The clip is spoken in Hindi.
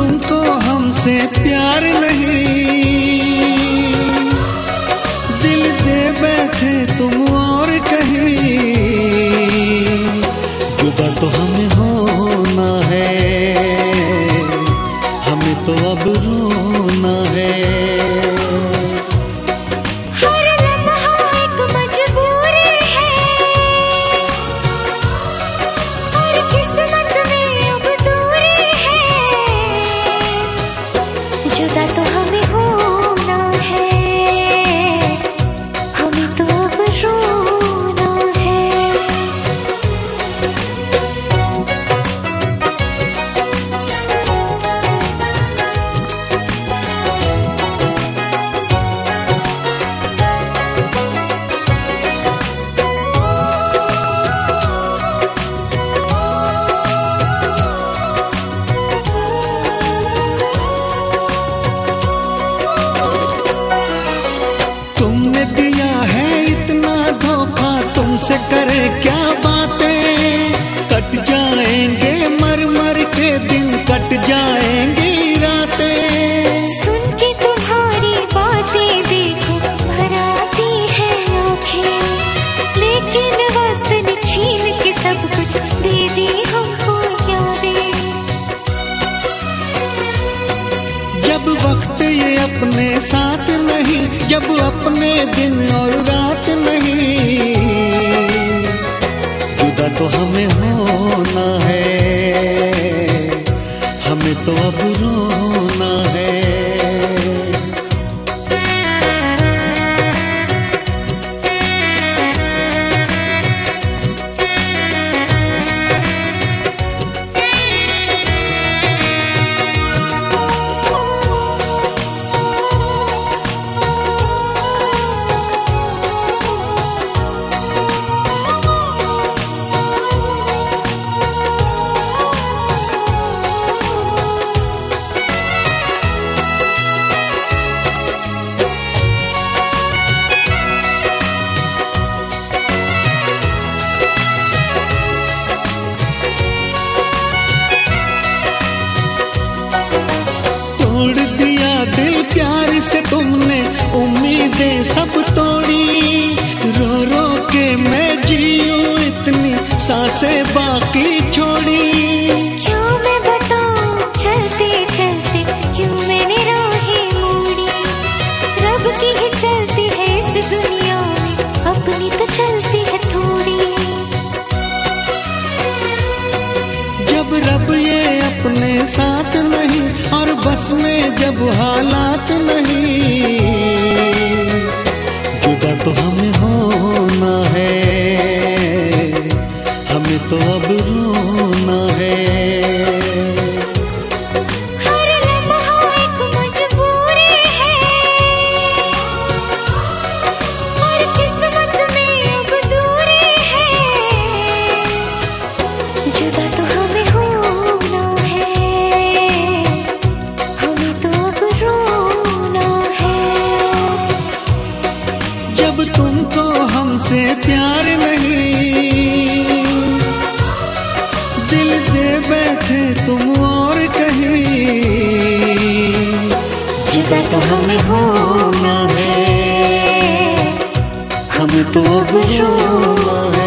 तुमको हमसे प्यार नहीं, दिल दे बैठे तुम और कहीं, जुदा तो हमें होना है, हमें तो अब रोना है। जुदा तो हमें होना है, हमें तो अब रोना है। तुमने दिया है इतना धोखा, तुमसे करे क्या बातें, कट जाएंगे मर मर के दिन, कट जाएंगी रातें। सुन के तुम्हारी बातें देखो भर आती है आँखें, लेकिन वक्त ने छीन के सब कुछ दे दी हमको यादें। जब वक्त ये अपने साथ नहीं, जब अपने दिन और रात नहीं, जुदा तो हमें होना है, हमें तो अब रोना है। तोड़ दिया दिल प्यार से तुमने, उम्मीदें सब तोड़ी, रो रो के मैं जीऊं इतनी सांसें बाकी छोड़ी। क्यों मैं बताऊं चलते चलते क्यों मैंने राहें मोड़ी, रब की ही चलती है इस दुनिया में, अपनी तो चलती है थोड़ी। जब रब ये अपने साथ नहीं और बस में जब हालात नहीं, जुदा तो हमें होना है, हमें तो अब रोना है। हर लम्हा एक मजबूरी है, और किस्मत में अब दूरी है, जुदा तो हमें होना है, हमें तो अब रोना है। जब तुमको हमसे प्यार नहीं, दिल दे बैठे तुम और कहीं, जुदा तो हमें होना है, हमें तो अब रोना है।